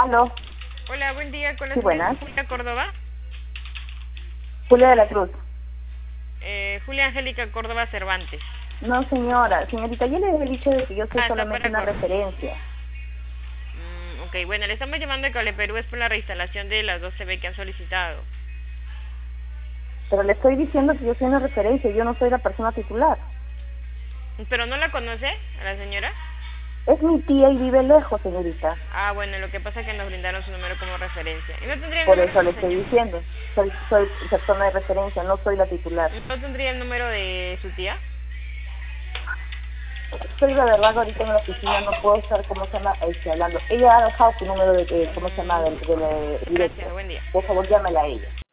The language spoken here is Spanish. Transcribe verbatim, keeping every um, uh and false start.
Aló. Hola, buen día. Con la Sí, señora buenas. Julia Córdoba. Julia de la Cruz. Eh, Julia Angélica Córdoba Cervantes. No, señora. Señorita, yo les he dicho de que yo soy Ah, está solamente para una Córdoba. referencia. Mm, ok, bueno, le estamos llamando de Cable Perú, es por la reinstalación de las dos T V que han solicitado. Pero le estoy diciendo que yo soy una referencia y yo no soy la persona titular. ¿Pero no la conoce a la señora? Es mi tía y vive lejos, señorita. Ah, bueno, lo que pasa es que nos brindaron su número como referencia. ¿Y no tendría el Por número eso de le su estoy señora? diciendo. Soy, soy persona de referencia, no soy la titular. ¿No tendría el número de su tía? Soy la verdad ahorita en la oficina, no puedo estar, ¿cómo se llama? Este, hablando. Ella ha dejado su número de, de ¿cómo se llama? De, de, de Mm, gracias, directo. buen día. Por favor, llámela a ella.